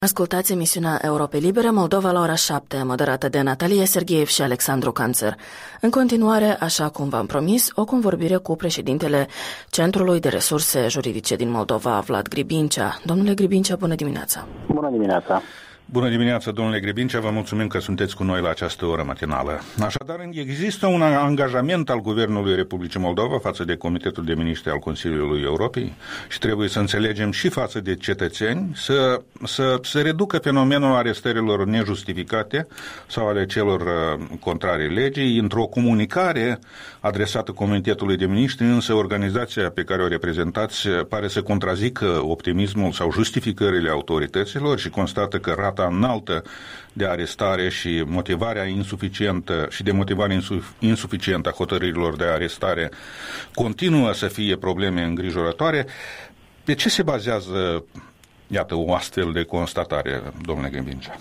Ascultați emisiunea Europe Libere, Moldova la ora 7, moderată de Natalia Sergeev și Alexandru Canțăr. În continuare, așa cum v-am promis, o convorbire cu președintele Centrului de Resurse Juridice din Moldova, Vlad Gribincea. Domnule Gribincea, bună dimineața! Bună dimineața! Bună dimineața, domnule Gribincea, vă mulțumim că sunteți cu noi la această oră matinală. Așadar, există un angajament al Guvernului Republicii Moldova față de Comitetul de Miniștri al Consiliului Europei și trebuie să înțelegem și față de cetățeni să reducă fenomenul arestărilor nejustificate sau ale celor contrare legii într-o comunicare adresată Comitetului de Miniștri, însă organizația pe care o reprezentați pare să contrazică optimismul sau justificările autorităților și constată că rata înaltă de arestare și motivarea insuficientă și de motivare insuficientă a hotărârilor de arestare continuă să fie probleme îngrijorătoare. Pe ce se bazează, iată, o astfel de constatare, domnule Gribincea?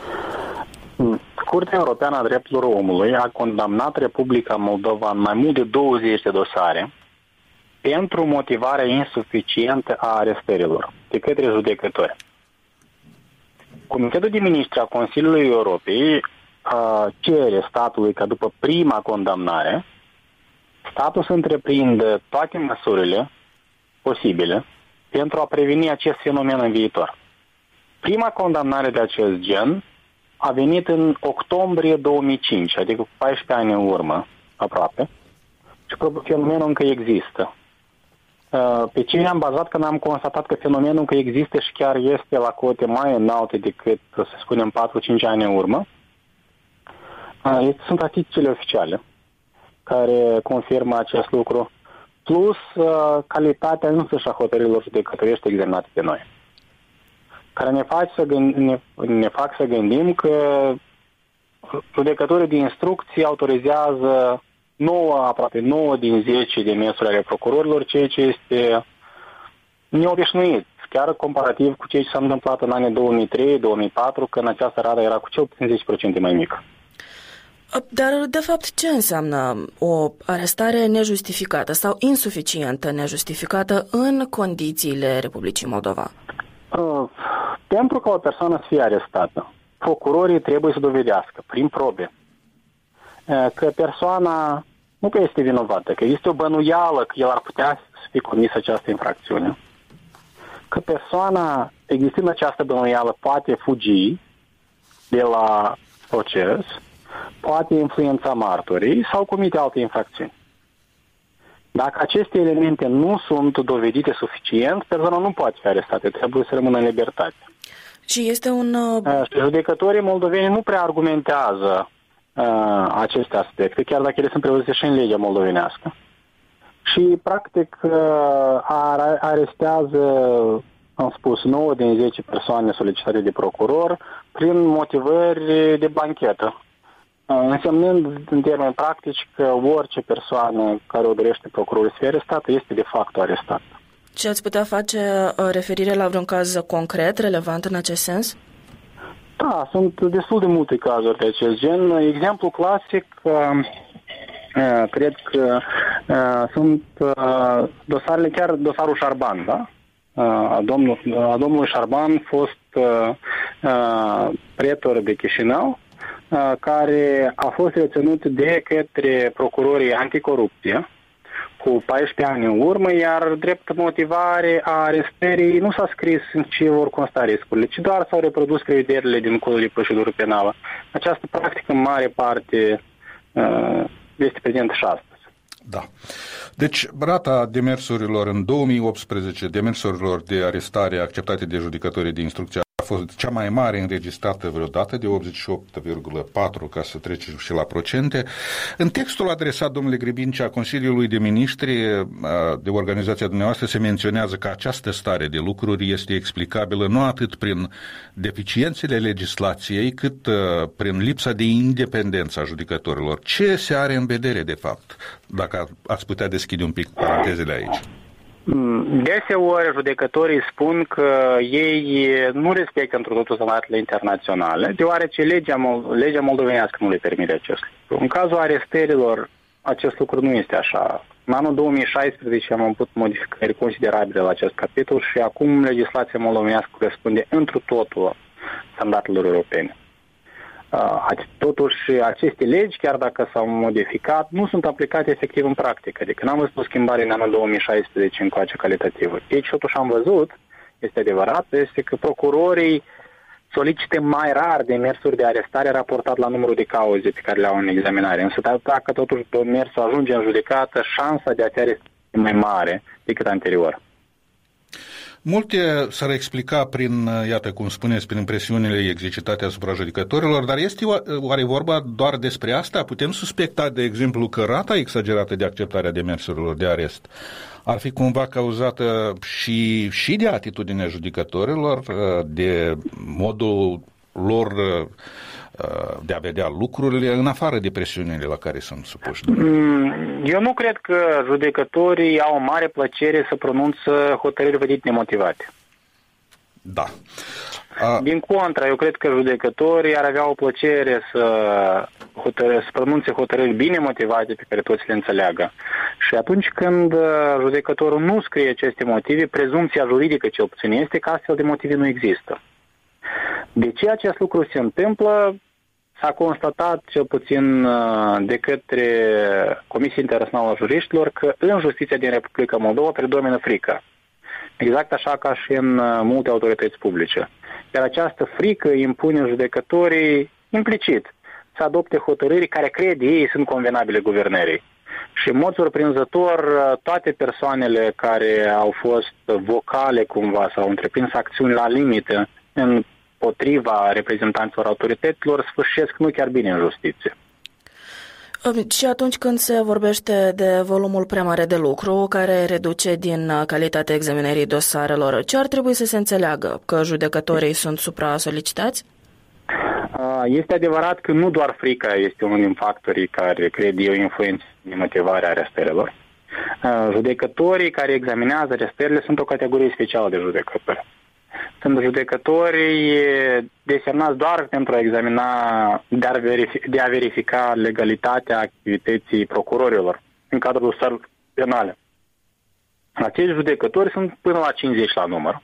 Curtea Europeană a Drepturilor Omului a condamnat Republica Moldova în mai mult de 20 de dosare pentru motivarea insuficientă a arestărilor de către judecători. Comitetul de Miniștri a Consiliului Europei cere statului ca după prima condamnare statul să întreprindă toate măsurile posibile pentru a preveni acest fenomen în viitor. Prima condamnare de acest gen a venit în octombrie 2005, adică cu 14 ani în urmă, aproape, și fenomenul încă există. Pe ce ne-am bazat când am constatat că fenomenul încă există și chiar este la cote mai înalte decât, să spunem, 4-5 ani în urmă, sunt statisticile oficiale care confirmă acest lucru, plus calitatea însăși a hotărârilor judecătorești examinate de noi, care ne fac să gândim că judecătorii de instrucții autorizează aproape 9 din 10 demersuri ale procurorilor, ceea ce este neobișnuit, chiar comparativ cu ceea ce s-a întâmplat în anii 2003-2004, când această rată era cu cel puțin 10% mai mică. Dar, de fapt, ce înseamnă o arestare nejustificată sau insuficientă nejustificată în condițiile Republicii Moldova? Pentru ca o persoană să fie arestată, procurorii trebuie să dovedească, prin probe, că persoana nu că este vinovată, că este o bănuială că el ar putea să fie comis această infracțiune, că persoana, existând această bănuială, poate fugi de la proces, poate influența martorii sau comite alte infracțiuni. Dacă aceste elemente nu sunt dovedite suficient, persoana nu poate fi arestată, trebuie să rămână în libertate. Și este judecătorii moldoveni nu prea argumentează aceste aspecte, chiar dacă ele sunt prevăzute și în legea moldovenească. Și, practic, arestează, am spus, 9 din 10 persoane solicitate de procuror prin motivări de banchetă, însemnând, în termeni practici, că orice persoană care o dorește procurorul să fie arestată este de fapt arestată. Și ați putea face referire la vreun caz concret, relevant în acest sens? Da, sunt destul de multe cazuri de acest gen. Exemplu clasic, cred că sunt dosarele, chiar dosarul Șarban, da? A domnului Șarban, fost pretor de Chișinău, care a fost reținut de către procurorii anticorupție cu 14 ani în urmă, iar drept motivare a arestării nu s-a scris în ce vor consta riscurile, ci doar s-au reprodus prevederile din Codul de Procedură Penală. Această practică, în mare parte, este prezentă și astăzi. Da. Deci, rata demersurilor în 2018, demersurilor de arestare acceptate de judecătorii de instrucție a fost cea mai mare înregistrată vreodată, de 88,4, ca să trecem și la procente. În textul adresat, domnule Gribincea, Consiliului de Miniștri de organizația dumneavoastră, se menționează că această stare de lucruri este explicabilă nu atât prin deficiențele legislației, cât prin lipsa de independență a judecătorilor. Ce se are în vedere, de fapt, dacă ați putea deschide un pic parantezele aici? Deseori judecătorii spun că ei nu respectă într totul standardele internaționale, deoarece legea moldovenească nu le permite acest lucru. În cazul arestărilor, acest lucru nu este așa. În anul 2016 am avut modificări considerabile la acest capitol și acum legislația moldovenească corespunde întru totul standardelor europene. Totuși, aceste legi, chiar dacă s-au modificat, nu sunt aplicate efectiv în practică. Adică n-am văzut o schimbare în anul 2016 încoace calitativă. Deci, totuși am văzut, este adevărat, este că procurorii solicită mai rar demersuri de arestare raportat la numărul de cauze pe care le au în examinare. Însă dacă totuși demersul ajunge în judecată, șansa de a te aresta e mai mare decât anterior. Multe s-ar explica prin, iată cum spuneți, prin presiunile exercitate asupra judecătorilor, dar este oare vorba doar despre asta? Putem suspecta, de exemplu, că rata exagerată de acceptare a demersurilor de arest ar fi cumva cauzată și de atitudinea judecătorilor, de modul lor de a vedea lucrurile, în afară de presiunile la care sunt supuși? Eu nu cred că judecătorii au o mare plăcere să pronunță hotărâri vădit nemotivate. Da. Din contră, eu cred că judecătorii ar avea o plăcere să pronunțe hotărâri bine motivate pe care toți le înțeleagă. Și atunci când judecătorul nu scrie aceste motive, prezumția juridică cel puțin este că astfel de motive nu există. De ce acest lucru se întâmplă? S-a constatat cel puțin de către Comisia Internațională a Juriștilor că în justiția din Republica Moldova predomină frică. Exact așa ca și în multe autorități publice. Iar această frică impune judecătorii implicit să adopte hotărâri care cred ei sunt convenabile guvernării. Și în mod surprinzător, toate persoanele care au fost vocale cumva sau au întreprins acțiuni la limită împotriva reprezentanților autorităților sfârșesc nu chiar bine în justiție. Și atunci când se vorbește de volumul prea mare de lucru, care reduce din calitatea examinării dosarelor, ce ar trebui să se înțeleagă? Că judecătorii sunt supra-solicitați? Este adevărat că nu doar frica este unul din factorii care, cred eu, influențează motivarea arestărilor. Judecătorii care examinează arestările sunt o categorie specială de judecători. Sunt judecătorii desemnați doar pentru a examina, de a verifica legalitatea activității procurorilor în cadrul dosarelor penale. Acești judecători sunt până la 50 la număr.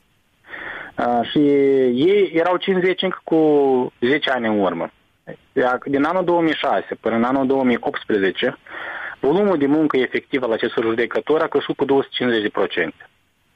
Și ei erau 50 încă cu 10 ani în urmă. Din anul 2006 până în anul 2018, volumul de muncă efectiv al acestor judecători a crescut cu 250%.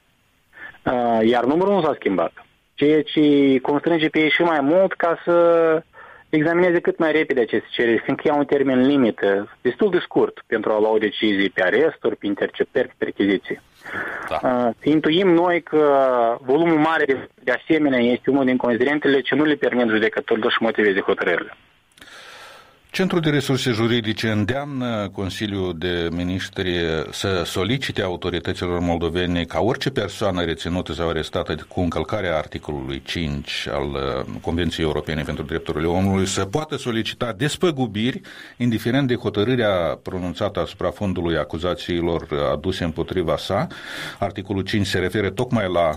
Iar numărul nu s-a schimbat, ceea ce constrânge pe ei și mai mult ca să examineze cât mai repede aceste cereri, fiindcă iau un termen limită destul de scurt pentru a lua o decizie pe aresturi, pe interceptări, pe percheziții. Da. Intuim noi că volumul mare de asemenea este unul din considerentele ce nu le permit judecătorilor să motiveze hotărârile. Centrul de Resurse Juridice îndeamnă Consiliul de Ministri să solicite autorităților moldovene ca orice persoană reținută sau arestată cu încălcarea articolului 5 al Convenției Europene pentru Drepturile Omului să poată solicita despăgubiri, indiferent de hotărârea pronunțată asupra fondului acuzațiilor aduse împotriva sa. Articolul 5 se referă tocmai la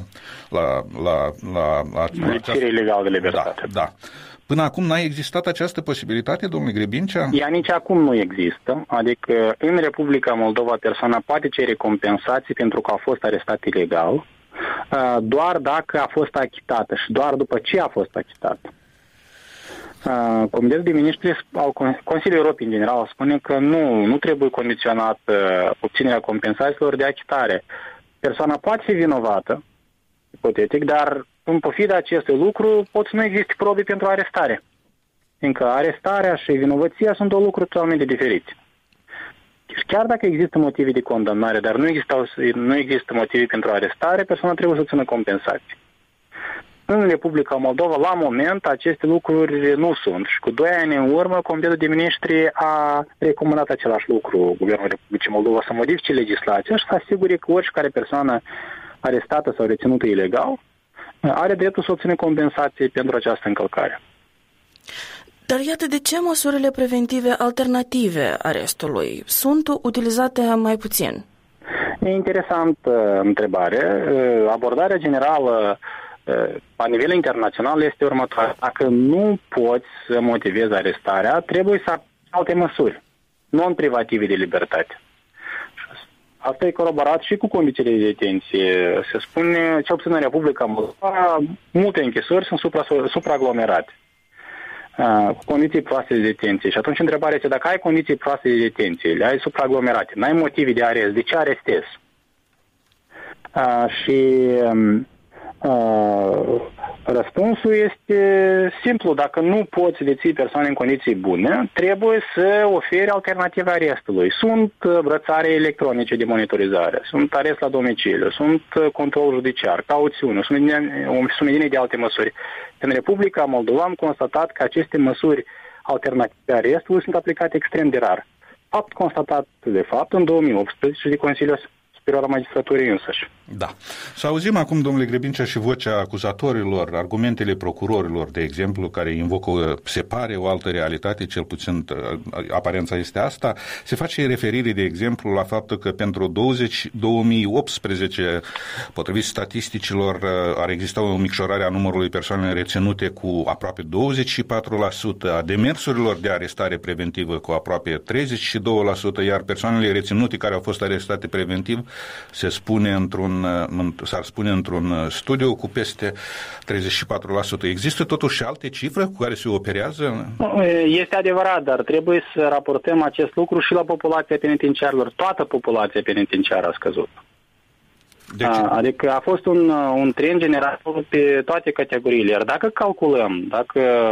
lipsire ilegală de libertate. Da. Până acum n-a existat această posibilitate, domnule Grebincea? Ea nici acum nu există, adică în Republica Moldova persoana poate cere compensații pentru că a fost arestat ilegal, doar dacă a fost achitată și doar după ce a fost achitată. Comitetul de Ministri al Consiliului Europei în general spune că nu trebuie condiționat obținerea compensațiilor de achitare. Persoana poate fi vinovată, ipotetic, dar în pofida acestui lucru pot să nu existe probe pentru arestare. Fiindcă arestarea și vinovăția sunt două lucruri totalmente diferite. Deci chiar dacă există motive de condamnare, dar nu există motive pentru arestare, persoana trebuie să țină compensații. În Republica Moldova, la moment, aceste lucruri nu sunt. Și cu 2 ani în urmă, Comitetul de Ministri a recomandat același lucru Guvernul Republicii Moldova să modifice legislația și să asigure că oricare persoană arestată sau reținută ilegal are dreptul să obține compensații pentru această încălcare. Dar iată de ce măsurile preventive alternative arestului sunt utilizate mai puțin? E interesantă întrebare. Abordarea generală la nivel internațional este următoarea. Dacă nu poți să motivezi arestarea, trebuie să aplici alte măsuri non-privative de libertate. asta e coroborat și cu condițiile de detenție. Se spune, cel puțin în Republica Moldova, multe închisori sunt supraaglomerate, cu condiții proaste de detenție. Și atunci întrebarea este, dacă ai condiții proaste de detenție, le ai supraaglomerate, n-ai motive de arest, de ce arestezi? Răspunsul este simplu. Dacă nu poți deții persoane în condiții bune, trebuie să oferi alternative arestului. Sunt brățare electronice de monitorizare, sunt arest la domiciliu, sunt control judiciar, cauțiune, sunt sumedenie de alte măsuri. În Republica Moldova am constatat că aceste măsuri alternative arestului sunt aplicate extrem de rar. Fapt constatat, de fapt, în 2018 de Consiliul Superior al Magistraturii însăși. Da. Să auzim acum, domnule Grebincea, și vocea acuzatorilor, argumentele procurorilor, de exemplu, care invocă, se pare, o altă realitate, cel puțin aparența este asta. Se face referire, de exemplu, la faptul că pentru 2018, potrivit statisticilor, ar exista o micșorare a numărului persoanelor reținute cu aproape 24%, a demersurilor de arestare preventivă cu aproape 32%, iar persoanele reținute care au fost arestate preventiv s-ar spune într-un studiu cu peste 34%. Există totuși alte cifre cu care se operează? Este adevărat, dar trebuie să raportăm acest lucru și la populația penitenciarilor. Toată populația penitenciară a scăzut. Adică a fost un trend general pe toate categoriile. Iar dacă calculăm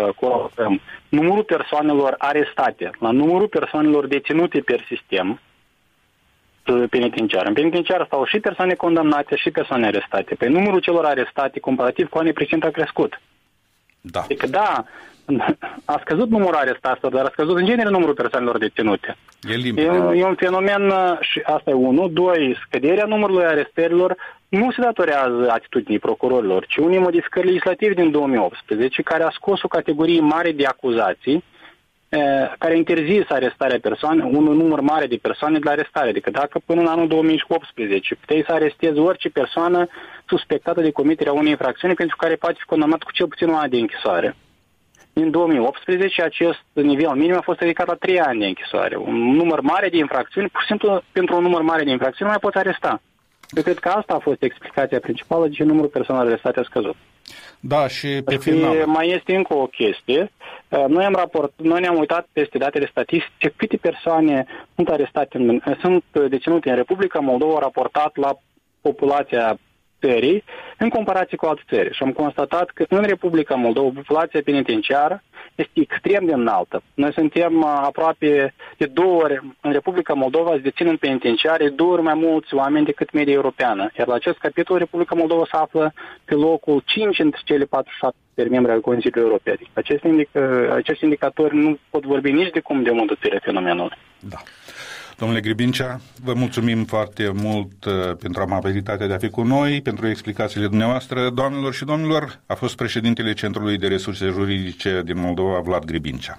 numărul persoanelor arestate la numărul persoanelor deținute per sistem penitenciar. În penitenciar stau și persoane condamnate și persoane arestate. Pe numărul celor arestate, comparativ cu anii precedenți, a crescut. Da. Adică, da, a scăzut numărul arestaților, dar a scăzut în genere numărul persoanelor deținute. E un fenomen, și asta e unul. Doi, scăderea numărului arestărilor nu se datorează atitudinii procurorilor, ci unei modificări legislative din 2018, care a scos o categorie mare de acuzații, care a interzis arestarea persoanei, un număr mare de persoane de la arestare. Adică dacă până în anul 2018 puteai să arestezi orice persoană suspectată de comiterea unei infracțiuni pentru care poate fi condamnat cu cel puțin un an de închisoare. În 2018 acest nivel minim a fost ridicat la 3 ani de închisoare. Un număr mare de infracțiuni, pur și simplu pentru un număr mare de infracțiuni nu mai poți aresta. Eu cred că asta a fost explicația principală de ce numărul persoanelor arestate a scăzut. Da, și pe final. Mai este încă o chestie. Noi ne-am uitat peste datele statistice câte persoane sunt deținute în Republica Moldova raportat la populația țării în comparație cu alte țări. Și am constatat că în Republica Moldova populația penitenciară este extrem de înaltă. Noi suntem aproape de 2 ori, în Republica Moldova se dețin în penitenciare 2 ori mai mulți oameni decât media europeană. Iar la acest capitol Republica Moldova se află pe locul 5 între cele 47 membri al Consiliului European. Acești indicatori nu pot vorbi nici de cum de îmbunătățirea fenomenului. Da. Domnule Grebincea, vă mulțumim foarte mult pentru amabilitatea de a fi cu noi, pentru explicațiile dumneavoastră. Doamnelor și domnilor, a fost președintele Centrului de Resurse Juridice din Moldova, Vlad Grebincea.